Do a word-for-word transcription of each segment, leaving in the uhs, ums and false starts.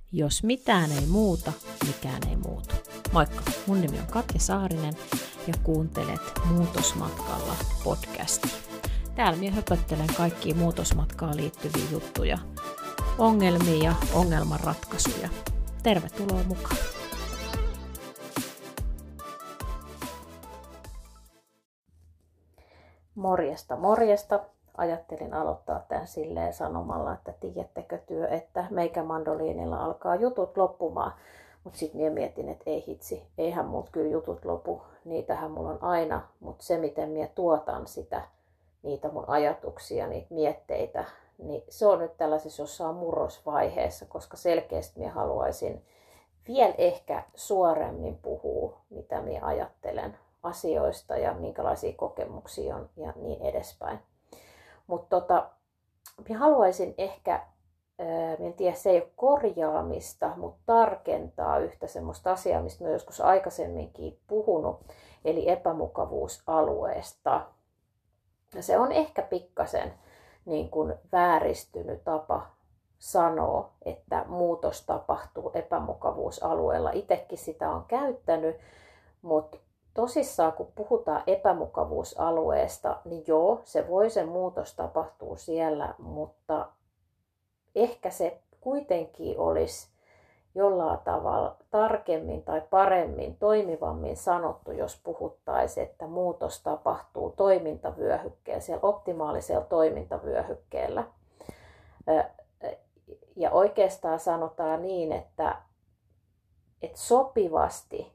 Jos mitään ei muuta, mikään ei muutu. Moikka, mun nimi on Katja Saarinen ja kuuntelet Muutosmatkalla podcastia. Täällä minä höpöttelen kaikkia muutosmatkaan liittyviä juttuja, ongelmia ja ongelmanratkaisuja. Tervetuloa mukaan! Morjesta, morjesta. Ajattelin aloittaa tämän silleen sanomalla, että tiedättekö työ, että meikä mandoliinilla alkaa jutut loppumaan. Mutta sitten minä mietin, että ei hitsi, eihän mut kyllä jutut lopu. Niitähän mulla on aina, mutta se miten minä tuotan sitä, niitä mun ajatuksia, niitä mietteitä, niin se on nyt tällaisessa jossain murrosvaiheessa, koska selkeästi minä haluaisin vielä ehkä suoremmin puhua, mitä minä ajattelen asioista ja minkälaisia kokemuksia on ja niin edespäin. Mutta tota, minä haluaisin ehkä, en tiedä, se ei ole korjaamista, mutta tarkentaa yhtä semmoista asiaa, mistä olen joskus aikaisemminkin puhunut, eli epämukavuusalueesta. Ja se on ehkä pikkasen niin kuin vääristynyt tapa sanoa, että muutos tapahtuu epämukavuusalueella. Itsekin sitä on käyttänyt, mutta tosissaan, kun puhutaan epämukavuusalueesta, niin joo, se voi se muutos tapahtuu siellä, mutta ehkä se kuitenkin olisi jollain tavalla tarkemmin tai paremmin, toimivammin sanottu, jos puhuttaisiin, että muutos tapahtuu toimintavyöhykkeellä, siellä optimaalisella toimintavyöhykkeellä. Ja oikeastaan sanotaan niin, että, että sopivasti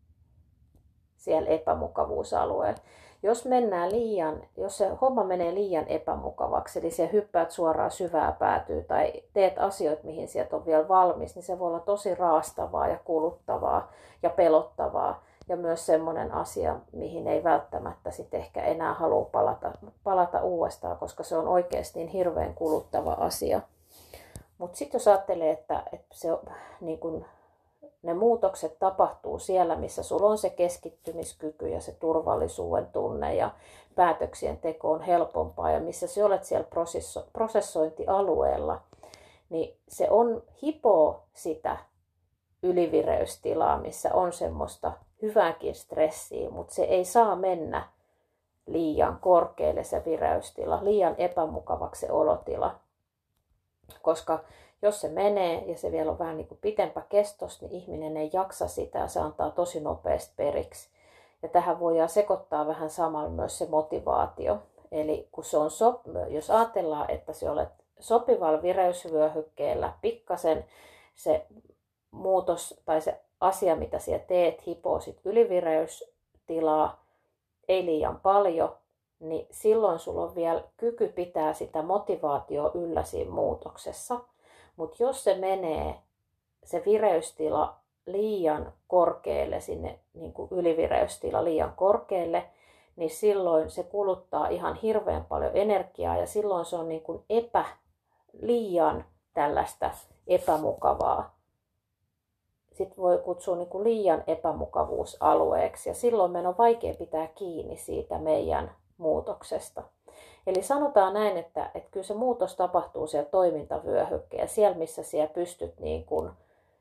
siellä epämukavuusalueella. Jos mennään liian, jos se homma menee liian epämukavaksi, eli se hyppäät suoraan syvää päätyy tai teet asioita, mihin sieltä on vielä valmis, niin se voi olla tosi raastavaa ja kuluttavaa ja pelottavaa. Ja myös semmoinen asia, mihin ei välttämättä sit ehkä enää halua palata, palata uudestaan, koska se on oikeasti niin hirveän kuluttava asia. Mutta sitten jos ajattelee, että, että se on niin kun, ne muutokset tapahtuu siellä, missä sulla on se keskittymiskyky ja se turvallisuuden tunne ja päätöksien teko on helpompaa ja missä sä olet siellä prosesso- prosessointialueella, niin se on hipoo sitä ylivireystilaa, missä on semmoista hyvääkin stressiä, mutta se ei saa mennä liian korkealle se vireystila, liian epämukavaksi se olotila, koska jos se menee ja se vielä on vähän niin kuin pitempä kestos, niin ihminen ei jaksa sitä ja se antaa tosi nopeasti periksi. Ja tähän voidaan sekoittaa vähän samalla myös se motivaatio. Eli kun se on sop- jos ajatellaan, että se olet sopivalla vireysvyöhykkeellä, pikkasen se muutos tai se asia, mitä siellä teet, hipoo sit ylivireystilaa, ei liian paljon, niin silloin sulla on vielä kyky pitää sitä motivaatioa yllä siinä muutoksessa. Mutta jos se menee, se vireystila liian korkealle, sinne niin kuin ylivireystila liian korkealle, niin silloin se kuluttaa ihan hirveän paljon energiaa ja silloin se on niin kuin epä, liian tällaista epämukavaa. Sitten voi kutsua niin kuin liian epämukavuusalueeksi ja silloin meidän on vaikea pitää kiinni siitä meidän muutoksesta. Eli sanotaan näin, että, että kyllä se muutos tapahtuu siellä toimintavyöhykkeellä, siellä missä siellä pystyt niin kuin,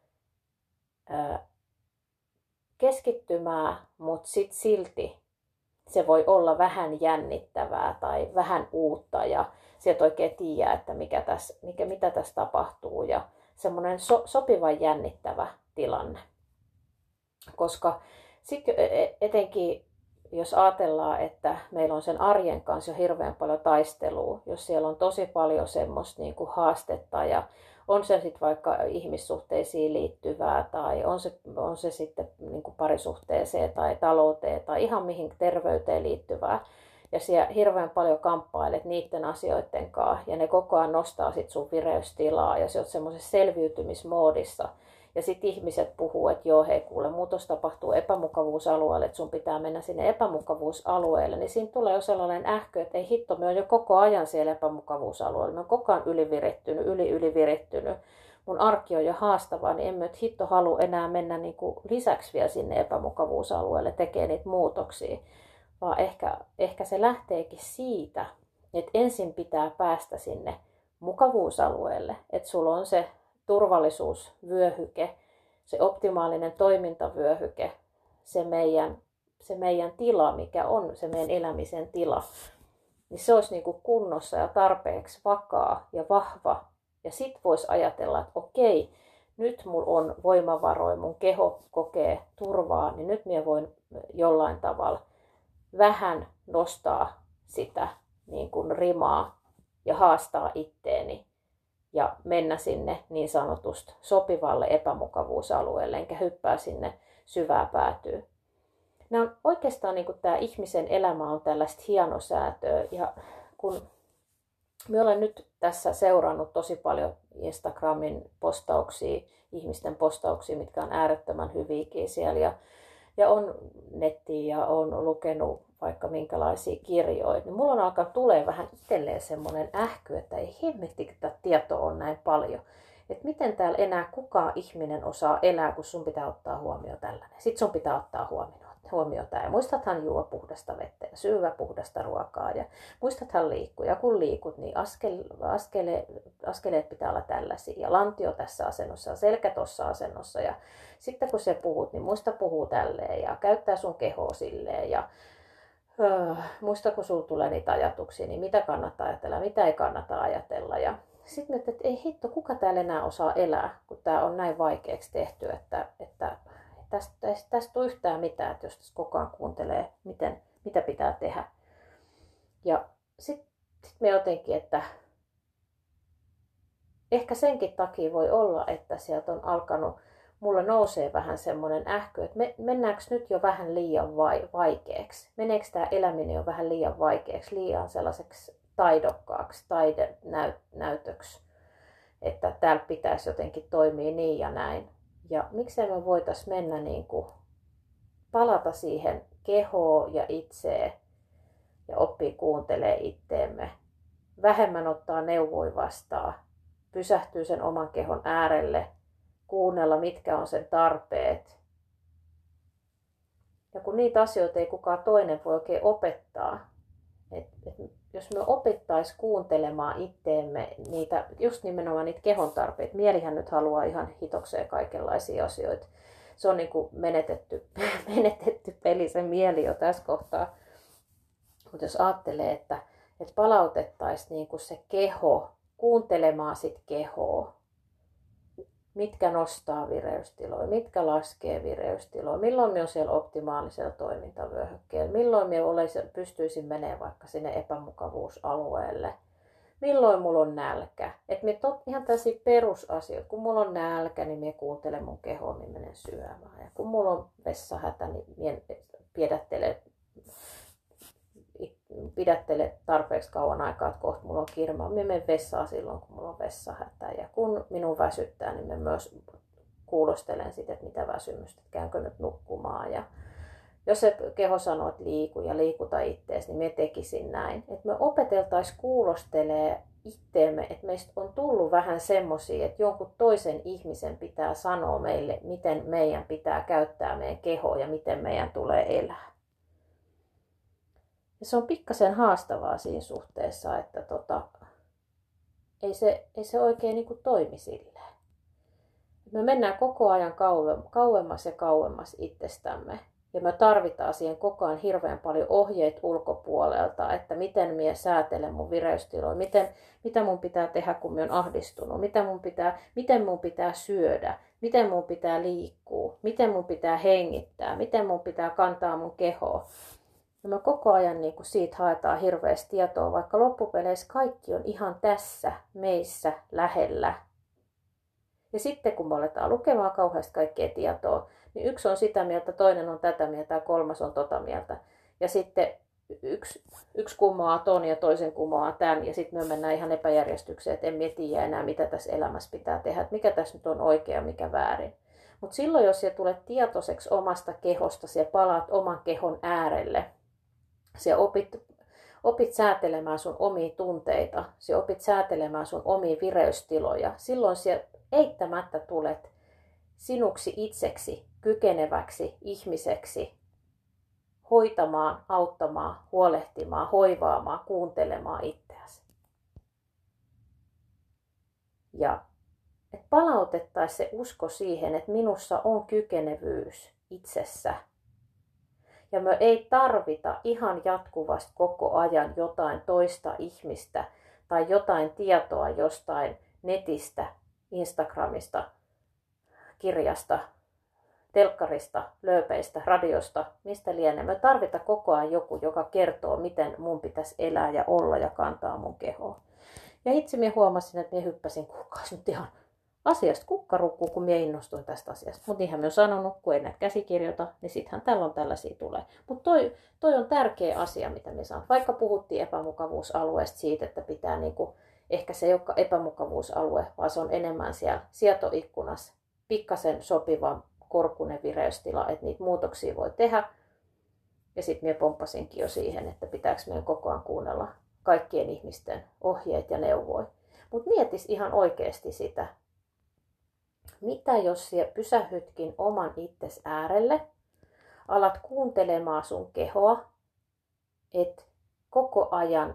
ää, keskittymään, mutta sit silti se voi olla vähän jännittävää tai vähän uutta ja sieltä oikein tiedä, että mikä tässä, mikä, mitä tässä tapahtuu ja semmoinen so, sopivan jännittävä tilanne. Koska sitten etenkin jos ajatellaan, että meillä on sen arjen kanssa jo hirveän paljon taistelua, jos siellä on tosi paljon semmoista niin kuin haastetta ja on se sitten vaikka ihmissuhteisiin liittyvää tai on se, on se sitten niin kuin parisuhteeseen tai talouteen tai ihan mihin terveyteen liittyvää. Ja siellä hirveän paljon kamppailet niiden asioiden kanssa ja ne koko ajan nostaa sit sun vireystilaa ja sä oot semmoisessa selviytymismoodissa. Ja sitten ihmiset puhuu, että joo, hei kuule, muutos tapahtuu epämukavuusalueelle, että sun pitää mennä sinne epämukavuusalueelle. Niin siinä tulee jo sellainen ähkö, että ei hitto, me on jo koko ajan siellä epämukavuusalueella. Me on koko ajan ylivirittynyt, yli ylivirittynyt. Mun arki on jo haastavaa, niin emme nyt hitto halua enää mennä niin kuin lisäksi vielä sinne epämukavuusalueelle tekemään niitä muutoksia. Vaan ehkä, ehkä se lähteekin siitä, että ensin pitää päästä sinne mukavuusalueelle, että sulla on se turvallisuusvyöhyke, se optimaalinen toimintavyöhyke, se meidän, se meidän tila, mikä on se meidän elämisen tila, niin se olisi niin kuin kunnossa ja tarpeeksi vakaa ja vahva. Ja sit voisi ajatella, että okei, nyt mulla on voimavaroja, mun keho kokee turvaa, niin nyt minä voin jollain tavalla vähän nostaa sitä niin kuin rimaa ja haastaa itteeni ja mennä sinne niin sanotusti sopivalle epämukavuusalueelle, enkä hyppää sinne syvää päätyyn. Nämä on oikeastaan niin kuin tämä ihmisen elämä on tällaista hienosäätöä, ja kun me olen nyt tässä seurannut tosi paljon Instagramin postauksia, ihmisten postauksia, mitkä on äärettömän hyviäkin siellä, ja, ja on nettiä ja on lukenut vaikka minkälaisia kirjoja, niin mulla on alkanut tulee vähän itselleen semmoinen ähky, että ei hemmetti, että tätä tietoa on näin paljon. Että miten täällä enää kukaan ihminen osaa elää, kun sun pitää ottaa huomioon tällainen. Sitten sun pitää ottaa huomioon, huomioon tämä. Ja muistathan juo puhdasta vettä ja syödä puhdasta ruokaa. Ja muistathan liikkua. Ja kun liikut, niin askel, askele, askeleet pitää olla tällaisia. Ja lantio tässä asennossa ja selkä tuossa asennossa. Ja sitten kun sä puhut, niin muista puhuu tälleen ja käyttää sun kehoa silleen. Ja öö, muista kun sulla tulee niitä ajatuksia, niin mitä kannattaa ajatella, mitä ei kannata ajatella. Ja sitten mietin, että ei hitto, kuka täällä enää osaa elää, kun tämä on näin vaikeaksi tehty, että, että tästä ei tästä tule yhtään mitään, että jos tässä koko ajan kuuntelee, miten, mitä pitää tehdä. Ja sitten sit me jotenkin, että ehkä senkin takia voi olla, että sieltä on alkanut, mulla nousee vähän semmoinen ähky, että me, mennäänkö nyt jo vähän liian vai, vaikeaksi? Meneekö tämä eläminen jo vähän liian vaikeaksi, liian sellaiseksi taidokkaaksi, taidenäytöksi, että täällä pitäisi jotenkin toimia niin ja näin. Ja miksei me voitaisiin mennä niin kuin palata siihen kehoon ja itseen ja oppia kuuntelee itteemme. Vähemmän ottaa neuvoja vastaan, pysähtyy sen oman kehon äärelle, kuunnella mitkä on sen tarpeet. Ja kun niitä asioita ei kukaan toinen voi oikein opettaa, että et jos me opittaisiin kuuntelemaan itteemme niitä, just nimenomaan niitä kehon tarpeita. Mielihän nyt haluaa ihan hitokseen kaikenlaisia asioita. Se on niin kuin menetetty, menetetty peli, se mieli jo tässä kohtaa. Mutta jos ajattelee, että, että palautettaisiin niin kuin se keho, kuuntelemaan sit kehoa, mitkä nostaa vireystiloja, mitkä laskee vireystiloja, milloin me on siellä optimaalisella toimintavyöhykkeellä, milloin me pystyisin menemään vaikka sinne epämukavuusalueelle, milloin mulla on nälkä. Että me tot, ihan tällaisia perusasioita, kun mulla on nälkä, niin minä kuuntelen mun kehoa, niin menen syömään. Ja kun mulla on vessahätä, niin minä pidättelen, pidättele tarpeeksi kauan aikaa, että kohta mulla on kirmaa. Minä menen vessaan silloin, kun mulla on vessahätä. Ja kun minun väsyttää, niin minä myös kuulostelen sitä, että mitä väsymystä, että käynkö nyt nukkumaan. Ja jos se keho sanoo, että liiku ja liikuta ittees, niin me tekisin näin. Että me opeteltaisiin kuulostelee itteemme, että meistä on tullut vähän semmoisia, että jonkun toisen ihmisen pitää sanoa meille, miten meidän pitää käyttää meidän kehoa ja miten meidän tulee elää. Ja se on pikkasen haastavaa siinä suhteessa, että tota, ei, se, ei se oikein niin kuin toimi silleen. Me mennään koko ajan kauemmas ja kauemmas itsestämme. Ja me tarvitaan siihen koko ajan hirveän paljon ohjeet ulkopuolelta, että miten minä säätelen mun vireystiloja, miten, mitä mun pitää tehdä, kun minä olen ahdistunut, mitä mun pitää, miten mun pitää syödä, miten mun pitää liikkua, miten mun pitää hengittää, miten mun pitää kantaa mun kehoa. Ja me koko ajan niin kuin siitä haetaan hirveästi tietoa, vaikka loppupeleissä kaikki on ihan tässä, meissä, lähellä. Ja sitten kun me aletaan lukemaan kauheasti kaikkea tietoa, niin yksi on sitä mieltä, toinen on tätä mieltä ja kolmas on tota mieltä. Ja sitten yksi, yksi kumoaa ton ja toisen kumoaa tämän ja sitten me mennään ihan epäjärjestykseen, että en mietiä enää mitä tässä elämässä pitää tehdä, että mikä tässä nyt on oikea ja mikä väärin. Mutta silloin jos sä tulet tietoiseksi omasta kehosta, sä palaat oman kehon äärelle, sä opit, opit säätelemään sun omia tunteita, sä opit säätelemään sun omia vireystiloja, silloin sä eittämättä tulet sinuksi itseksi kykeneväksi ihmiseksi hoitamaan, auttamaan, huolehtimaan, hoivaamaan, kuuntelemaan itseäsi. Ja että palautettaisiin se usko siihen, että minussa on kykenevyys itsessä. Ja me ei tarvita ihan jatkuvasti koko ajan jotain toista ihmistä tai jotain tietoa jostain netistä, Instagramista, kirjasta, telkkarista, lööpeistä, radiosta, mistä lienee. Me tarvitaan koko ajan joku, joka kertoo, miten mun pitäisi elää ja olla ja kantaa mun kehoa. Ja itse minä huomasin, että minä hyppäsin kuukausi nyt ihan asiasta kukkarukkuun, kun minä innostuin tästä asiasta. Mutta niinhän minä olen sanonut, kun ei näitä käsikirjoita, niin sittenhän tällöin tällaisia tulee. Mutta toi, toi on tärkeä asia, mitä minä sanon. Vaikka puhuttiin epämukavuusalueesta siitä, että pitää niinku, ehkä se ei olekaan epämukavuusalue, vaan se on enemmän siellä sietoikkunassa pikkasen sopiva korkunen vireystila, että niitä muutoksia voi tehdä. Ja sitten minä pomppasinkin jo siihen, että pitääkö meidän koko ajan kuunnella kaikkien ihmisten ohjeet ja neuvoja. Mutta mietis ihan oikeasti sitä, mitä jos sinä pysähytkin oman itses äärelle, alat kuuntelemaan sun kehoa, et koko ajan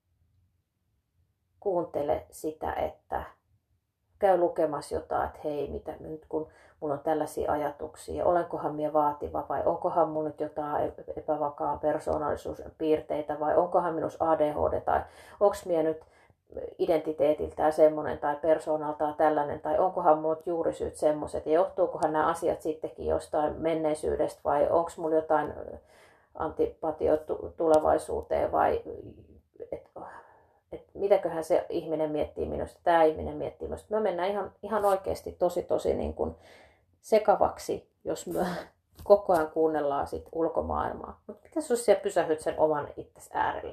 kuuntele sitä, että käy lukemassa jotain, että hei, mitä nyt kun mulla on tällaisia ajatuksia, olenkohan minä vaativa vai onkohan mun nyt jotain epävakaan persoonallisuuspiirteitä vai onkohan minussa A D H D tai onko minä nyt identiteetiltään semmoinen tai persoonaltaan tällainen tai onkohan mulla juurisyyt semmoiset ja johtuukohan nämä asiat sittenkin jostain menneisyydestä vai onko mulla jotain antipatio tulevaisuuteen vai et, et mitäköhän se ihminen miettii minusta, tämä ihminen miettii minusta. Me mennään ihan, ihan oikeasti tosi tosi niin kuin sekavaksi, jos me koko ajan kuunnellaan sit ulkomaailmaa. Mutta mitäs jos siellä pysähyt sen oman itsesi äärelle?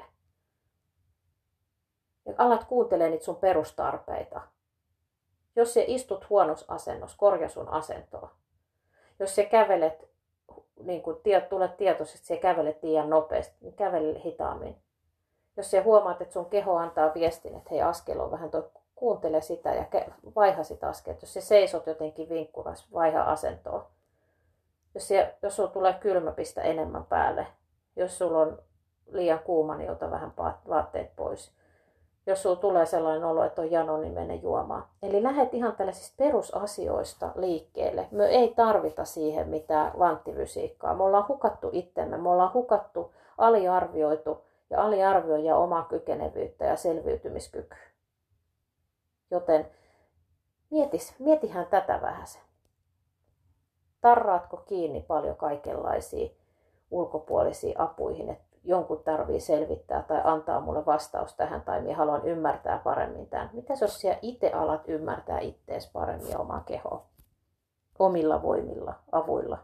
Ja alat kuuntelemaan niitä sun perustarpeita. Jos sä istut huonossa asennossa, korjaa sun asentoa. Jos sä kävelet, niin kun tulet tietoisesti, sä kävelet liian nopeasti, niin kävele hitaammin. Jos sä huomaat, että sun keho antaa viestin, että hei, askel on vähän toi, kuuntele sitä ja vaiha sitä askelta. Jos sä seisot jotenkin vinkkuras, vaiha asentoa. Jos, sä, jos sulla tulee kylmä, pistä enemmän päälle. Jos sulla on liian kuuma, niin ota vähän vaatteet pois. Jos sulla tulee sellainen olo, että on jano, niin mene juomaan. Eli lähdet ihan tällaisista perusasioista liikkeelle. Me ei tarvita siihen mitään kvanttifysiikkaa. Me ollaan hukattu itsemme, me ollaan hukattu, aliarvioitu ja aliarvioija omaa kykenevyyttä ja selviytymiskykyä. Joten mietis, mietihän tätä vähän sen. Tarraatko kiinni paljon kaikenlaisia ulkopuolisia apuihin, että jonkun tarvii selvittää tai antaa mulle vastaus tähän tai minä haluan ymmärtää paremmin tämän. Mitäs jos sinä itse alat ymmärtää ittees paremmin ja omaa kehoa? Omilla voimilla, avuilla.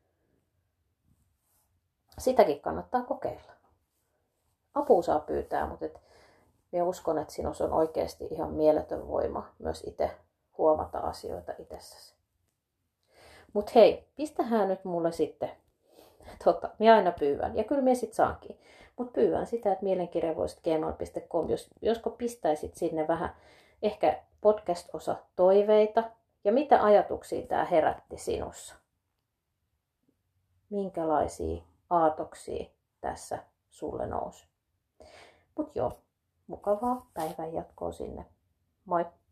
Sitäkin kannattaa kokeilla. Apua saa pyytää, mutta et minä uskon, että sinussa on oikeasti ihan mieletön voima myös itse huomata asioita itsessäsi. Mutta hei, pistähän nyt mulle sitten. Tota, minä aina pyydän. Ja kyllä minä sitten saankin. Mutta pyydän sitä, että mielenkirjavoisit gmail piste com, jos, josko pistäisit sinne vähän ehkä podcast-osa toiveita. Ja mitä ajatuksia tämä herätti sinussa? Minkälaisia aatoksia tässä sulle nousi? Mutta joo, mukavaa päivän jatkoa sinne. Moi!